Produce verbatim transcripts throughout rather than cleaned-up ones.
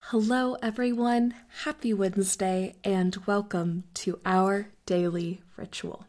Hello, everyone. Happy Wednesday, and welcome to our daily ritual.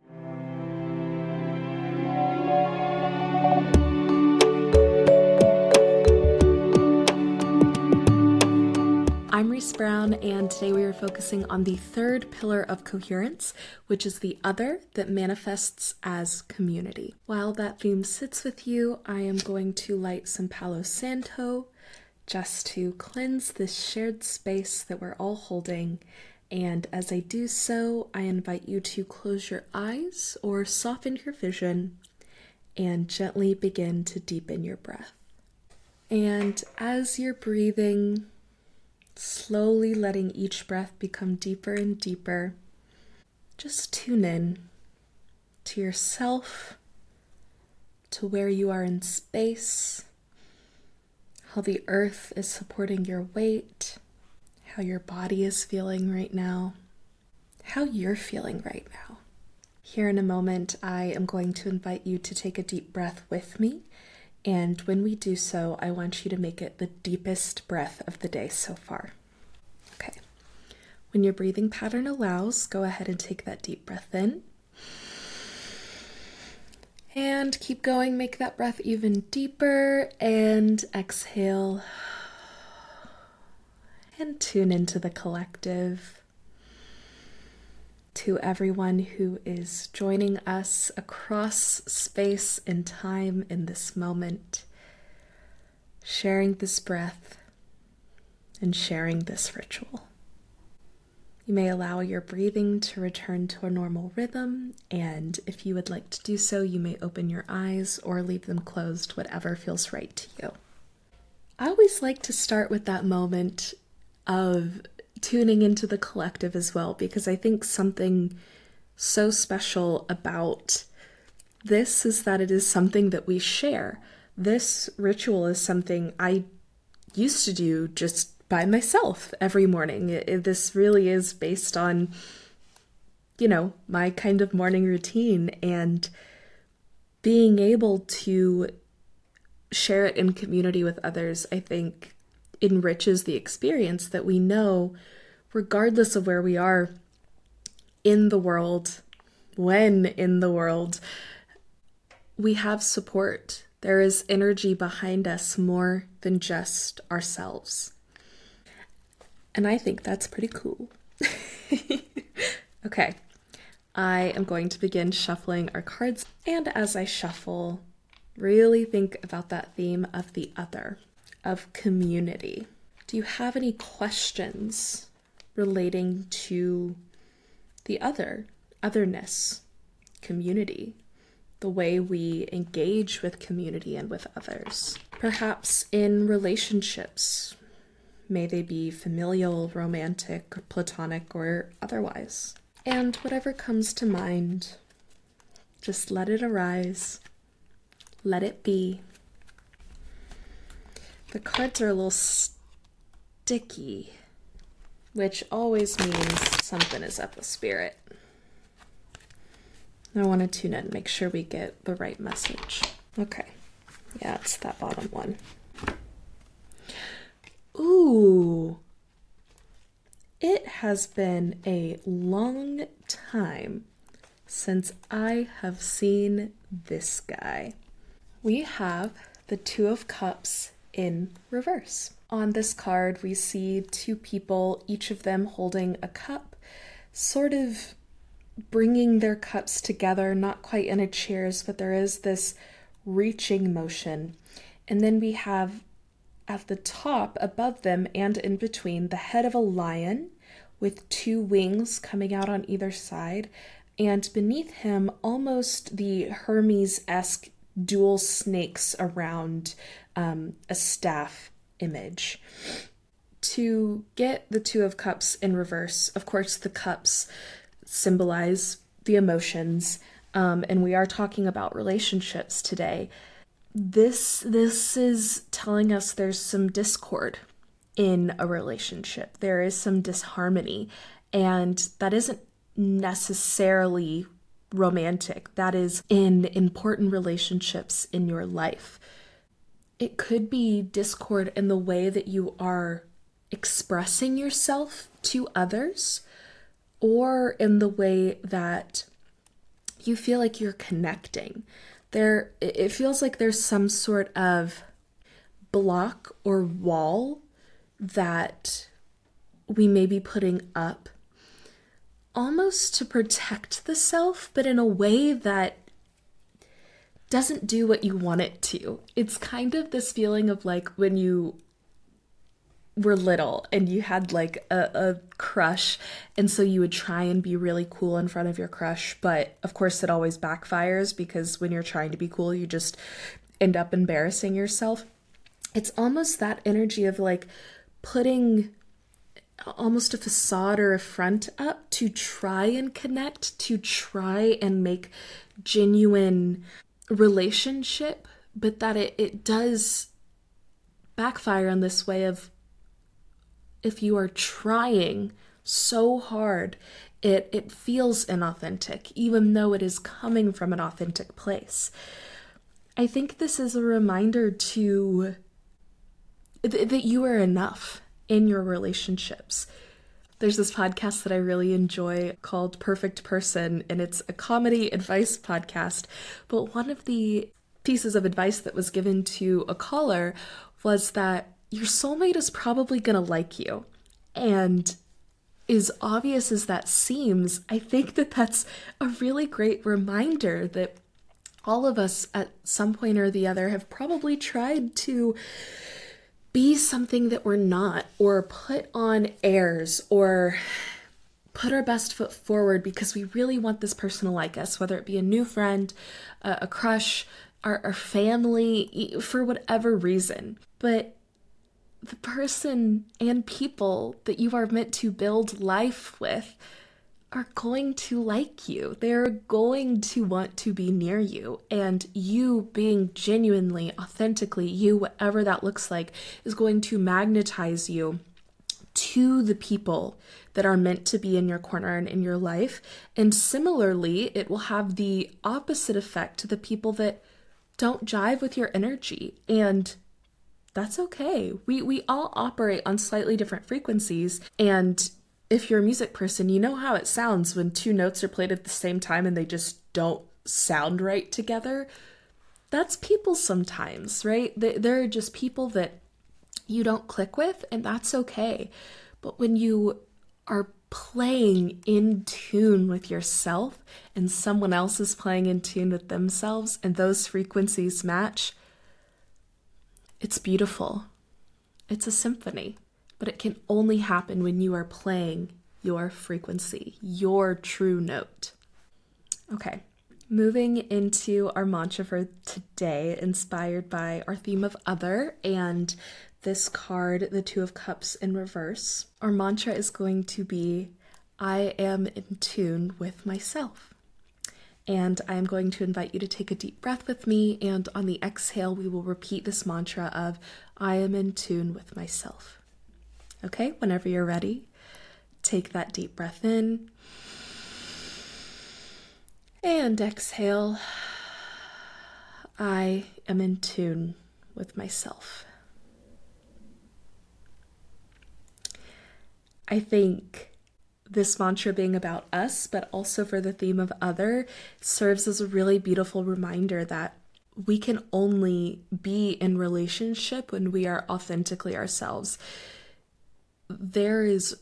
I'm Reese Brown, and today we are focusing on the third pillar of coherence, which is the other that manifests as community. While that theme sits with you, I am going to light some Palo Santo just to cleanse this shared space that we're all holding. And as I do so, I invite you to close your eyes or soften your vision and gently begin to deepen your breath. And as you're breathing, slowly letting each breath become deeper and deeper, just tune in to yourself, to where you are in space, how the earth is supporting your weight, how your body is feeling right now, how you're feeling right now. Here in a moment, I am going to invite you to take a deep breath with me. And when we do so, I want you to make it the deepest breath of the day so far. Okay. When your breathing pattern allows, go ahead and take that deep breath in. And keep going, make that breath even deeper, and exhale. And tune into the collective. To everyone who is joining us across space and time in this moment, sharing this breath and sharing this ritual. You may allow your breathing to return to a normal rhythm, and if you would like to do so, you may open your eyes or leave them closed, whatever feels right to you. I always like to start with that moment of tuning into the collective as well, because I think something so special about this is that it is something that we share. This ritual is something I used to do just by myself every morning. It, it, this really is based on, you know, my kind of morning routine, and being able to share it in community with others, I think, enriches the experience that we know, regardless of where we are in the world, when in the world, we have support. There is energy behind us more than just ourselves. And I think that's pretty cool. Okay, I am going to begin shuffling our cards. And as I shuffle, really think about that theme of the other, of community. Do you have any questions relating to the other, otherness, community, the way we engage with community and with others? Perhaps in relationships, may they be familial, romantic, platonic, or otherwise. And whatever comes to mind, just let it arise. Let it be. The cards are a little sticky, which always means something is up with spirit. I want to tune in, make sure we get the right message. Okay. Yeah, it's that bottom one. Ooh, it has been a long time since I have seen this guy. We have the Two of Cups in reverse. On this card, we see two people, each of them holding a cup, sort of bringing their cups together, not quite in a cheers, but there is this reaching motion. And then we have at the top, above them and in between, the head of a lion with two wings coming out on either side, and beneath him, almost the Hermes-esque dual snakes around um, a staff image. To get the Two of Cups in reverse, of course, the cups symbolize the emotions, um, and we are talking about relationships today. This this is telling us there's some discord in a relationship. There is some disharmony, and that isn't necessarily romantic. That is in important relationships in your life. It could be discord in the way that you are expressing yourself to others, or in the way that you feel like you're connecting. There, it feels like there's some sort of block or wall that we may be putting up almost to protect the self, but in a way that doesn't do what you want it to. It's kind of this feeling of like when you were little and you had like a, a crush, and so you would try and be really cool in front of your crush, but of course it always backfires because when you're trying to be cool, you just end up embarrassing yourself. It's almost that energy of like putting almost a facade or a front up to try and connect, to try and make genuine relationship, but that it, it does backfire in this way of, if you are trying so hard, it, it feels inauthentic, even though it is coming from an authentic place. I think this is a reminder to th- that you are enough in your relationships. There's this podcast that I really enjoy called Perfect Person, and it's a comedy advice podcast. But one of the pieces of advice that was given to a caller was that your soulmate is probably going to like you. And as obvious as that seems, I think that that's a really great reminder that all of us at some point or the other have probably tried to be something that we're not, or put on airs, or put our best foot forward because we really want this person to like us, whether it be a new friend, a, a crush, our, our family, for whatever reason. But the person and people that you are meant to build life with are going to like you. They're going to want to be near you. And you being genuinely, authentically you, whatever that looks like, is going to magnetize you to the people that are meant to be in your corner and in your life. And similarly, it will have the opposite effect to the people that don't jive with your energy. And that's okay. We we all operate on slightly different frequencies. And if you're a music person, you know how it sounds when two notes are played at the same time and they just don't sound right together. That's people sometimes, right? There are just people that you don't click with, and that's okay. But when you are playing in tune with yourself and someone else is playing in tune with themselves and those frequencies match, it's beautiful. It's a symphony. But it can only happen when you are playing your frequency, your true note. Okay, moving into our mantra for today, inspired by our theme of other and this card, the Two of Cups in reverse. Our mantra is going to be, I am in tune with myself. And I am going to invite you to take a deep breath with me, and on the exhale, we will repeat this mantra of, I am in tune with myself. Okay, whenever you're ready, take that deep breath in and exhale. I am in tune with myself. I think this mantra being about us, but also for the theme of other, serves as a really beautiful reminder that we can only be in relationship when we are authentically ourselves. There is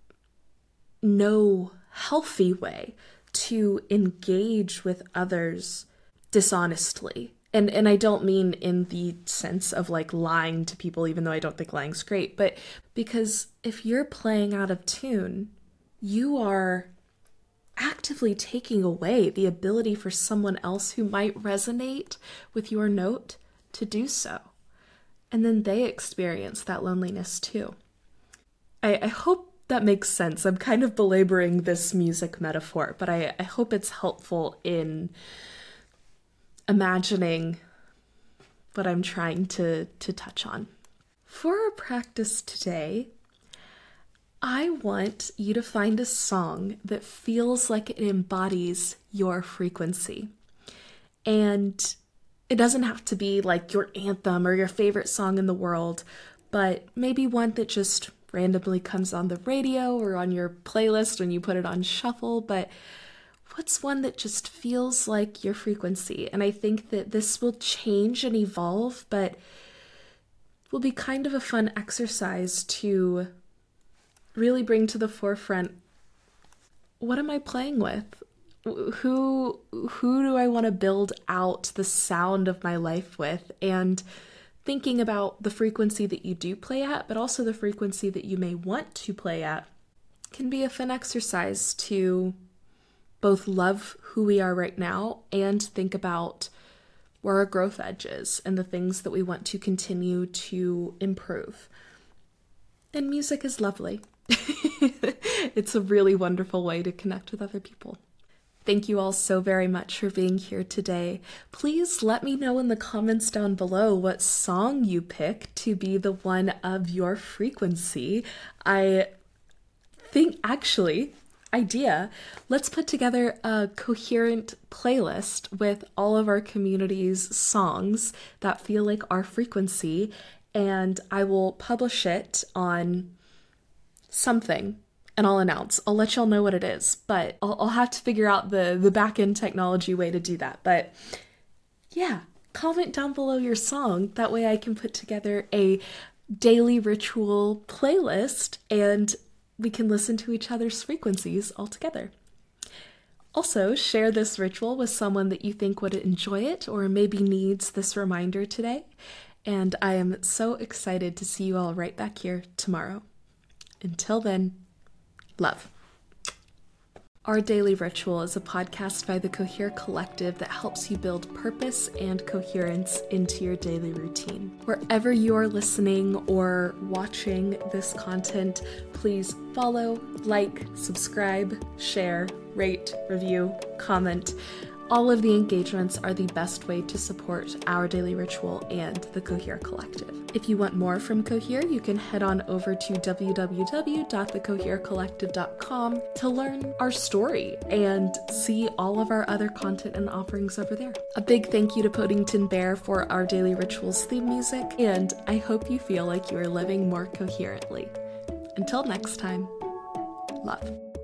no healthy way to engage with others dishonestly. And and I don't mean in the sense of like lying to people, even though I don't think lying's great, but because if you're playing out of tune, you are actively taking away the ability for someone else who might resonate with your note to do so. And then they experience that loneliness too. I, I hope that makes sense. I'm kind of belaboring this music metaphor, but I, I hope it's helpful in imagining what I'm trying to, to touch on. For our practice today, I want you to find a song that feels like it embodies your frequency. And it doesn't have to be like your anthem or your favorite song in the world, but maybe one that just randomly comes on the radio or on your playlist when you put it on shuffle, but what's one that just feels like your frequency? And I think that this will change and evolve, but will be kind of a fun exercise to really bring to the forefront, what am I playing with? Who who do I want to build out the sound of my life with? And thinking about the frequency that you do play at, but also the frequency that you may want to play at, can be a fun exercise to both love who we are right now and think about where our growth edge is and the things that we want to continue to improve. And music is lovely. It's a really wonderful way to connect with other people. Thank you all so very much for being here today. Please let me know in the comments down below what song you pick to be the one of your frequency. I think, actually, idea, let's put together a coherent playlist with all of our community's songs that feel like our frequency, and I will publish it on something. And I'll announce. I'll let y'all know what it is, but I'll, I'll have to figure out the, the back-end technology way to do that. But yeah, comment down below your song. That way I can put together a daily ritual playlist and we can listen to each other's frequencies all together. Also, share this ritual with someone that you think would enjoy it or maybe needs this reminder today. And I am so excited to see you all right back here tomorrow. Until then, love. Our Daily Ritual is a podcast by the Cohere Collective that helps you build purpose and coherence into your daily routine. Wherever you are listening or watching this content, please follow, like, subscribe, share, rate, review, comment. All of the engagements are the best way to support our Daily Ritual and the Cohere Collective. If you want more from Cohere, you can head on over to w w w dot the cohere collective dot com to learn our story and see all of our other content and offerings over there. A big thank you to Podington Bear for our Daily Rituals theme music, and I hope you feel like you are living more coherently. Until next time, love.